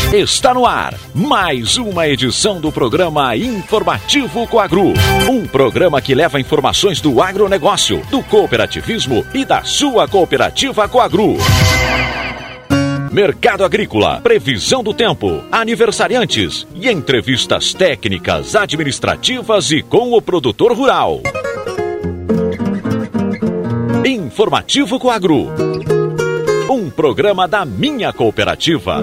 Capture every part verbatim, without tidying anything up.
Está no ar mais uma edição do programa Informativo Coagro. Um programa que leva informações do agronegócio, do cooperativismo e da sua cooperativa Coagro. Mercado agrícola, previsão do tempo, aniversariantes e entrevistas técnicas, administrativas e com o produtor rural. Informativo Coagro. Um programa da minha cooperativa.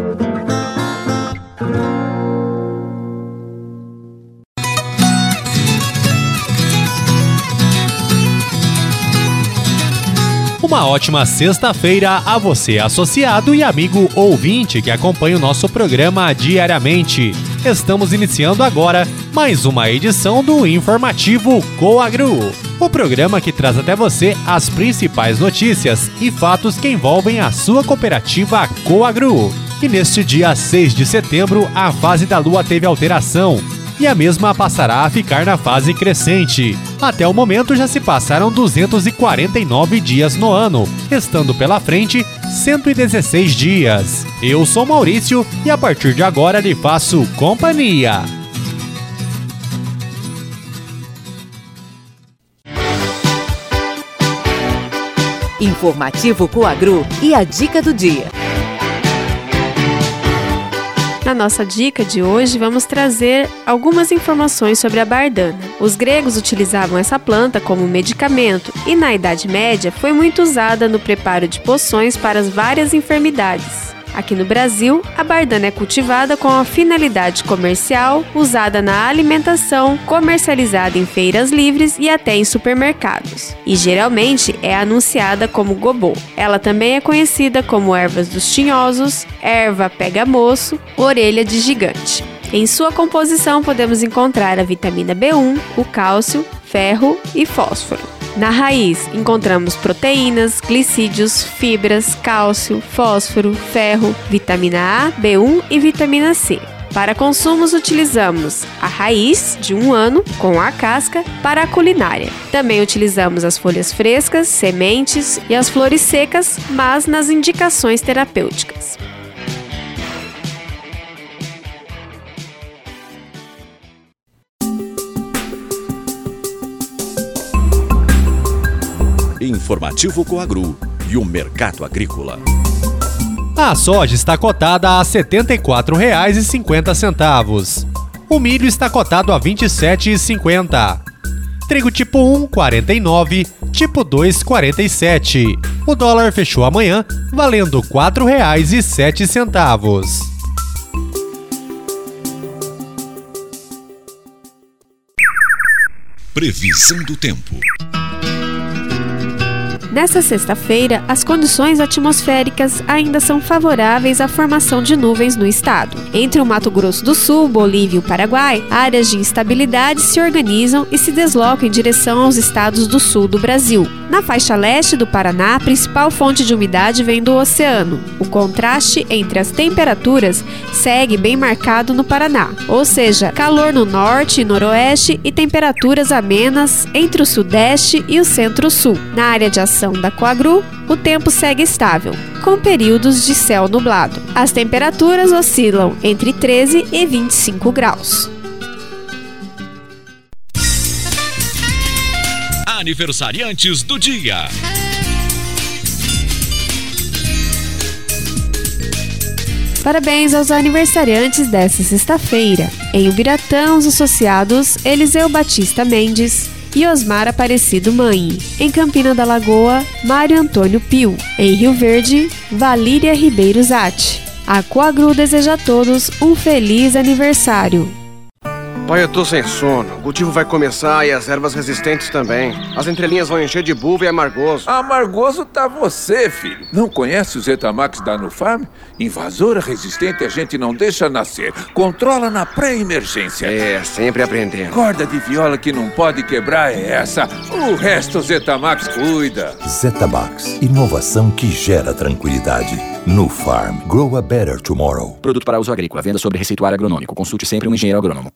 Uma ótima sexta-feira a você, associado e amigo ouvinte que acompanha o nosso programa diariamente. Estamos iniciando agora mais uma edição do Informativo Coagro, o programa que traz até você as principais notícias e fatos que envolvem a sua cooperativa Coagro. E neste dia seis de setembro, a fase da Lua teve alteração e a mesma passará a ficar na fase crescente. Até o momento já se passaram duzentos e quarenta e nove dias no ano, restando pela frente cento e dezesseis dias. Eu sou Maurício e a partir de agora lhe faço companhia. Informativo Coagro e a dica do dia. Na nossa dica de hoje, vamos trazer algumas informações sobre a bardana. Os gregos utilizavam essa planta como medicamento e, na Idade Média, foi muito usada no preparo de poções para as várias enfermidades. Aqui no Brasil, a bardana é cultivada com a finalidade comercial, usada na alimentação, comercializada em feiras livres e até em supermercados. E geralmente é anunciada como gobô. Ela também é conhecida como ervas dos tinhosos, erva pega-moço, orelha de gigante. Em sua composição podemos encontrar a vitamina B um, o cálcio, ferro e fósforo. Na raiz, encontramos proteínas, glicídios, fibras, cálcio, fósforo, ferro, vitamina A, B um e vitamina C. Para consumos, utilizamos a raiz, de um ano, com a casca, para a culinária. Também utilizamos as folhas frescas, sementes e as flores secas, mas nas indicações terapêuticas. Informativo Coagro e o mercado agrícola. A soja está cotada a setenta e quatro reais e cinquenta centavos. O milho está cotado a vinte e sete reais e cinquenta centavos. Trigo tipo um, quarenta e nove reais, tipo dois, quarenta e sete reais. O dólar fechou amanhã valendo quatro reais e sete centavos. Previsão do tempo. Nessa sexta-feira, as condições atmosféricas ainda são favoráveis à formação de nuvens no estado. Entre o Mato Grosso do Sul, Bolívia e o Paraguai, áreas de instabilidade se organizam e se deslocam em direção aos estados do sul do Brasil. Na faixa leste do Paraná, a principal fonte de umidade vem do oceano. O contraste entre as temperaturas segue bem marcado no Paraná, ou seja, calor no norte e noroeste e temperaturas amenas entre o sudeste e o centro-sul. Na área de ação da Coagro, o tempo segue estável, com períodos de céu nublado. As temperaturas oscilam entre treze e vinte e cinco graus. Aniversariantes do dia. Parabéns aos aniversariantes desta sexta-feira. Em Ubiratã, os associados Eliseu Batista Mendes e Osmar Aparecido Mãe. Em Campina da Lagoa, Mário Antônio Pio. Em Rio Verde, Valíria Ribeiro Zatti. A Coagro deseja a todos um feliz aniversário. Pai, eu tô sem sono. O cultivo vai começar e as ervas resistentes também. As entrelinhas vão encher de bulva e amargoso. Amargoso tá você, filho. Não conhece o Zetamax da Nufarm? Invasora resistente a gente não deixa nascer. Controla na pré-emergência. É, sempre aprendendo. Corda de viola que não pode quebrar é essa. O resto o Zetamax cuida. Zetamax, inovação que gera tranquilidade. Nufarm, grow a better tomorrow. Produto para uso agrícola, venda sobre receituário agronômico. Consulte sempre um engenheiro agrônomo.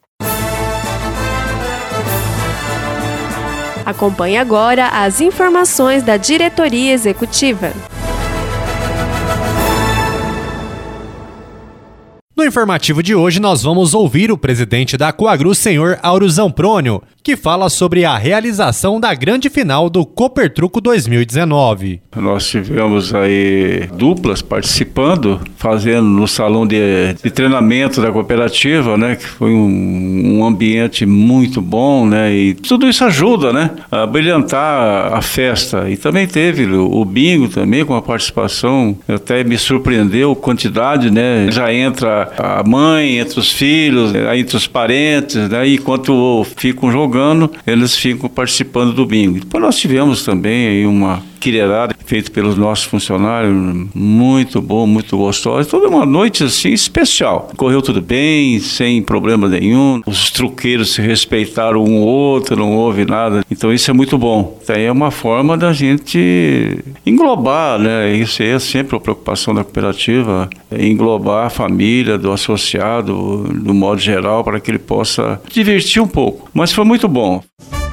Acompanhe agora as informações da diretoria executiva. No informativo de hoje, nós vamos ouvir o presidente da Coagru, senhor Áureo Zamprônio, que fala sobre a realização da grande final do Copertruco dois mil e dezenove. Nós tivemos aí duplas participando, fazendo no salão de, de treinamento da cooperativa, né, que foi um, um ambiente muito bom, né, e tudo isso ajuda, né, a brilhantar a festa. E também teve o, o bingo também, com a participação, até me surpreendeu a quantidade, né, já entra a mãe, entre os filhos, entre os parentes, né, e enquanto ficam jogando, eles ficam participando do bingo. Depois nós tivemos também aí uma quilherada feita pelos nossos funcionários, muito bom, muito gostosa. Toda uma noite assim especial. Correu tudo bem, sem problema nenhum. Os truqueiros se respeitaram um ou outro, não houve nada. Então isso é muito bom. Daí é uma forma da gente englobar, né? Isso é sempre a preocupação da cooperativa, é englobar a família, do associado, do modo geral, para que ele possa divertir um pouco. Mas foi muito bom.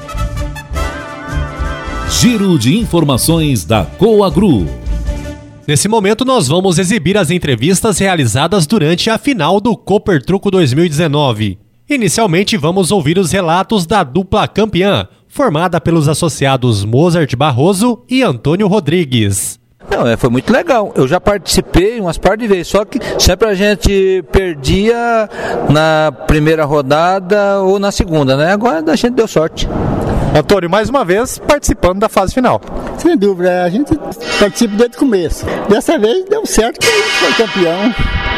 Giro de informações da Coagru. Nesse momento, nós vamos exibir as entrevistas realizadas durante a final do Copertruco dois mil e dezenove. Inicialmente, vamos ouvir os relatos da dupla campeã, formada pelos associados Mozart Barroso e Antônio Rodrigues. Não, é, foi muito legal. Eu já participei umas par de vezes, só que sempre a gente perdia na primeira rodada ou na segunda, né? Agora a gente deu sorte. Antônio, mais uma vez participando da fase final. Sem dúvida, a gente participa desde o começo. Dessa vez deu certo que a gente foi campeão.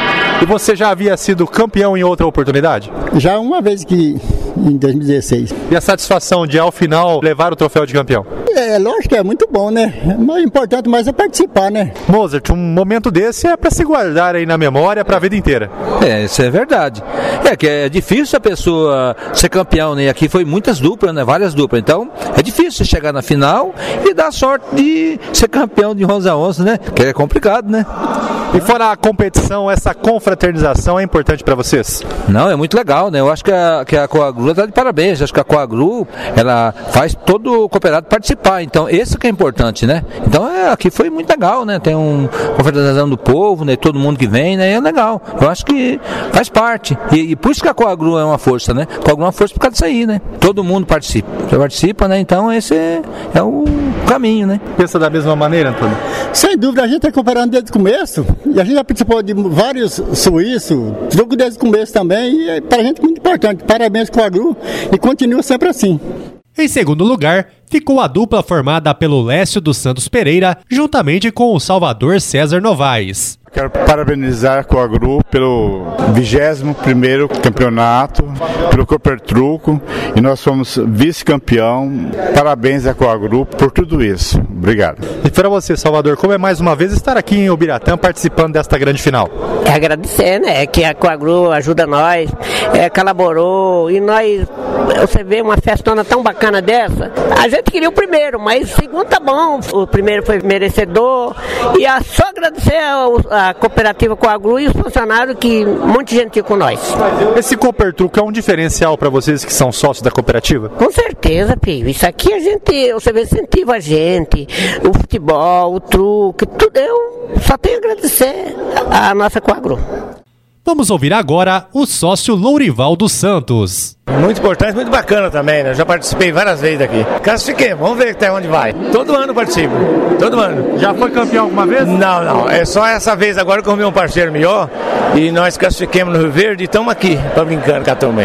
E você já havia sido campeão em outra oportunidade? Já uma vez que em dois mil e dezesseis. E a satisfação de, ao final, levar o troféu de campeão? É, lógico que é muito bom, né? Mas o importante mais é participar, né? Mozart, um momento desse é para se guardar aí na memória para a vida inteira. É, isso é verdade. É que é difícil a pessoa ser campeão, né? Aqui foi muitas duplas, né? Várias duplas. Então, é difícil você chegar na final e dar sorte de ser campeão de onze a onze, né? Que é complicado, né? E fora a competição, essa confraternização é importante para vocês? Não, é muito legal, né? Eu acho que a, que a Coagru está de parabéns. Eu acho que a Coagru, ela faz todo o cooperado participar. Então, esse que é importante, né? Então, é, aqui foi muito legal, né? Tem um confraternização do povo, né? Todo mundo que vem, né? É legal. Eu acho que faz parte. E, e por isso que a Coagru é uma força, né? A Coagru é uma força por causa disso aí, né? Todo mundo participa. Você participa, né? Então, esse é, é o caminho, né? Pensa da mesma maneira, Antônio? Sem dúvida, a gente está cooperando desde o começo. E a gente já participou de vários suíços, jogo desde o começo também, e é para a gente muito importante. Parabéns com a Coagru e continua sempre assim. Em segundo lugar, ficou a dupla formada pelo Lécio dos Santos Pereira, juntamente com o Salvador César Novaes. Quero parabenizar a Coagru pelo vigésimo primeiro campeonato, pelo Copertruco, e nós fomos vice-campeão. Parabéns a Coagru por tudo isso. Obrigado. E para você, Salvador, como é mais uma vez estar aqui em Ubiratã participando desta grande final? É agradecer, né? Que a Coagru ajuda nós, é, colaborou, e nós, você vê uma festona tão bacana dessa, a gente queria o primeiro, mas o segundo tá bom, o primeiro foi merecedor, e é só agradecer ao a cooperativa Coagru e os funcionários que muito gentil com nós. Esse Copertruco é um diferencial para vocês que são sócios da cooperativa? Com certeza, filho. Isso aqui a gente, você vê, incentiva a gente, o futebol, o truque, tudo. Eu só tenho a agradecer a nossa Coagru. Vamos ouvir agora o sócio Lourival dos Santos. Muito importante, muito bacana também, né? Eu já participei várias vezes aqui. Classifiquei, vamos ver até onde vai. Todo ano participo, todo ano. Já foi campeão alguma vez? Não, não. É só essa vez agora que eu arrumei um parceiro melhor e nós classifiquemos no Rio Verde e estamos aqui para brincando com a turma.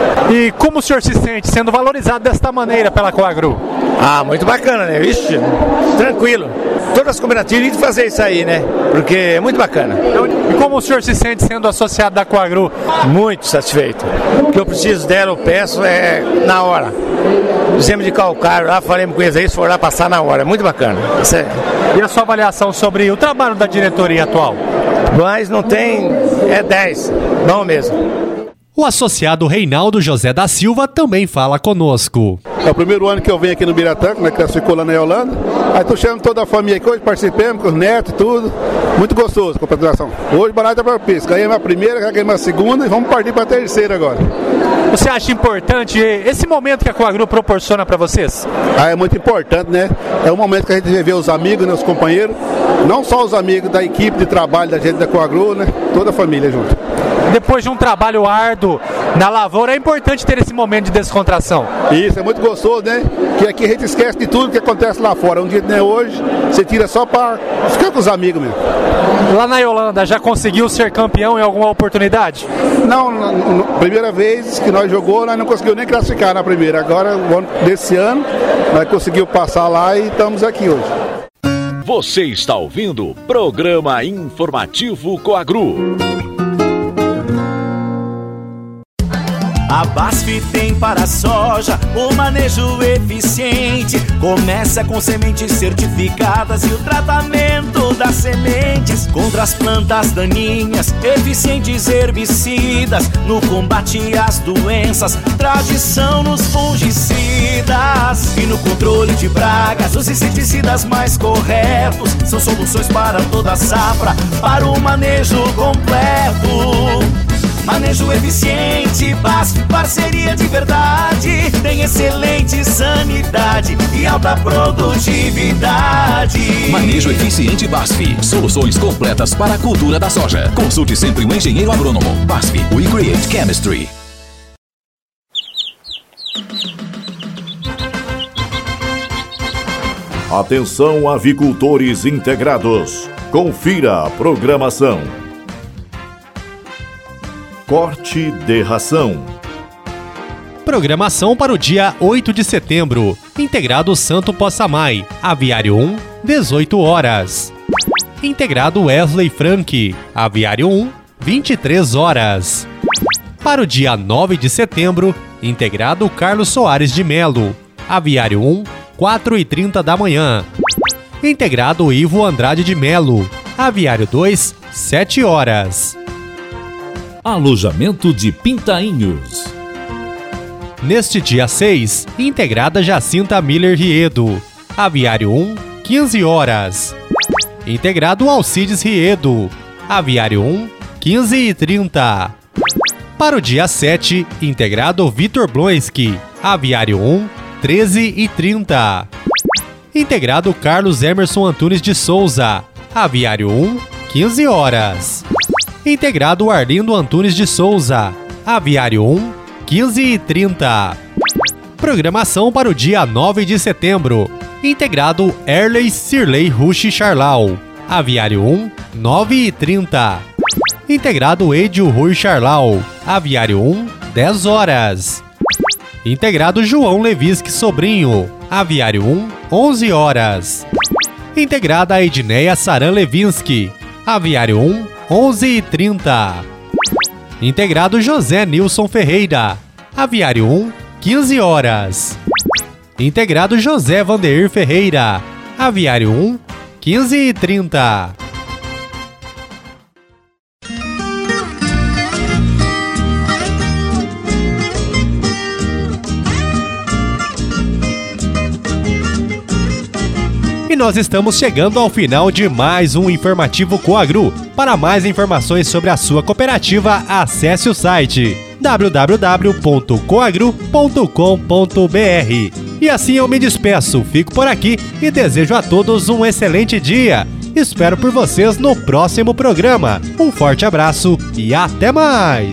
E como o senhor se sente sendo valorizado desta maneira pela Coagru? Ah, muito bacana, né? Vixe, tranquilo. Todas as cooperativas têm que fazer isso aí, né? Porque é muito bacana. E como o senhor se sente sendo associado da Coagru? Muito satisfeito. O que eu preciso dela, eu peço é na hora. Fizemos de calcário lá, falamos com eles aí, se for lá passar na hora. É muito bacana. Isso é... E a sua avaliação sobre o trabalho da diretoria atual? Mas não tem, é dez. Bom mesmo. O associado Reinaldo José da Silva também fala conosco. É o primeiro ano que eu venho aqui no Ubiratã, né, que classificou lá na Holanda. Aí estou chamando toda a família aqui, hoje participamos com os netos e tudo. Muito gostoso com a participação. Hoje barato é para pista. Ganhei uma primeira, ganhei uma segunda e vamos partir para a terceira agora. Você acha importante esse momento que a Coagru proporciona para vocês? Ah, é muito importante, né? É um momento que a gente vê os amigos, né, os companheiros. Não só os amigos da equipe de trabalho da gente da Coagru, né? Toda a família junto. depois de um trabalho árduo na lavoura, é importante ter esse momento de descontração. Isso, é muito gostoso, né? Que aqui a gente esquece de tudo que acontece lá fora. Um dia que não é hoje, você tira só para ficar com os amigos mesmo. Lá na Yolanda, já conseguiu ser campeão em alguma oportunidade? Não, na, na primeira vez que nós jogou, nós não conseguimos nem classificar na primeira. Agora, desse ano, nós conseguimos passar lá e estamos aqui hoje. Você está ouvindo o Programa Informativo Coagru. A BASF tem para a soja o manejo eficiente. Começa com sementes certificadas e o tratamento das sementes contra as plantas daninhas, eficientes herbicidas no combate às doenças, tradição nos fungicidas e no controle de pragas. Os inseticidas mais corretos são soluções para toda a safra, para o manejo completo. Manejo eficiente, BASF, parceria de verdade. Tem excelente sanidade e alta produtividade. Manejo eficiente BASF. Soluções completas para a cultura da soja. Consulte sempre o engenheiro agrônomo. BASF, We Create Chemistry. Atenção, avicultores integrados. Confira a programação. Corte de ração. Programação para o dia oito de setembro. Integrado Santo Possamay, Aviário um, dezoito horas. Integrado Wesley Frank, Aviário um, vinte e três horas. Para o dia nove de setembro, integrado Carlos Soares de Melo, Aviário um, quatro e trinta da manhã. Integrado Ivo Andrade de Melo, Aviário dois, sete horas. Alojamento de Pintainhos. Neste dia seis, integrada Jacinta Miller Riedo, Aviário um, quinze horas. Integrado Alcides Riedo, Aviário um, quinze e trinta. Para o dia sete, integrado Vitor Blonski, Aviário um, treze e trinta. Integrado Carlos Emerson Antunes de Souza, Aviário um, quinze horas. Integrado Arlindo Antunes de Souza, Aviário um, quinze e trinta. Programação para o dia nove de setembro. Integrado Erley Cirley Rushi Charlau, Aviário um, nove e trinta. Integrado Edio Rui Charlau, Aviário um, dez horas. Integrado João Levisque Sobrinho, Aviário um, onze horas. Integrada Edneia Saran Levinsky, Aviário um, onze e trinta. Integrado José Nilson Ferreira, Aviário um, quinze horas. Integrado José Vandeir Ferreira, Aviário um, quinze e trinta. E nós estamos chegando ao final de mais um Informativo Coagru. Para mais informações sobre a sua cooperativa, acesse o site w w w ponto coagru ponto com ponto b r. E assim eu me despeço, fico por aqui e desejo a todos um excelente dia. Espero por vocês no próximo programa. Um forte abraço e até mais!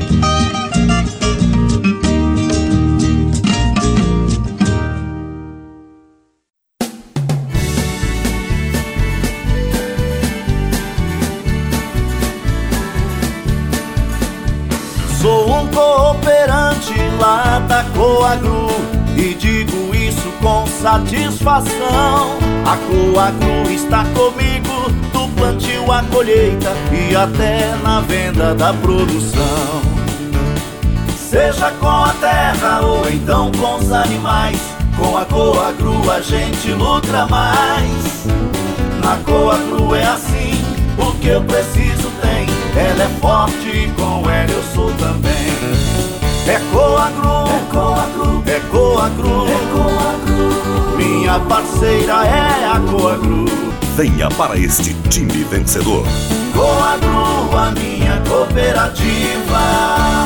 Sou um cooperante lá da Coagru e digo isso com satisfação. A Coagru está comigo do plantio à colheita e até na venda da produção. Seja com a terra ou então com os animais, com a Coagru a gente lucra mais. Na Coagru é assim, o que eu preciso tem. Ela é forte e com ela eu sou também. É Coagru, é Coagru, é Coagru, é Coagru. Minha parceira é a Coagru. Venha para este time vencedor. Coagru, a minha cooperativa.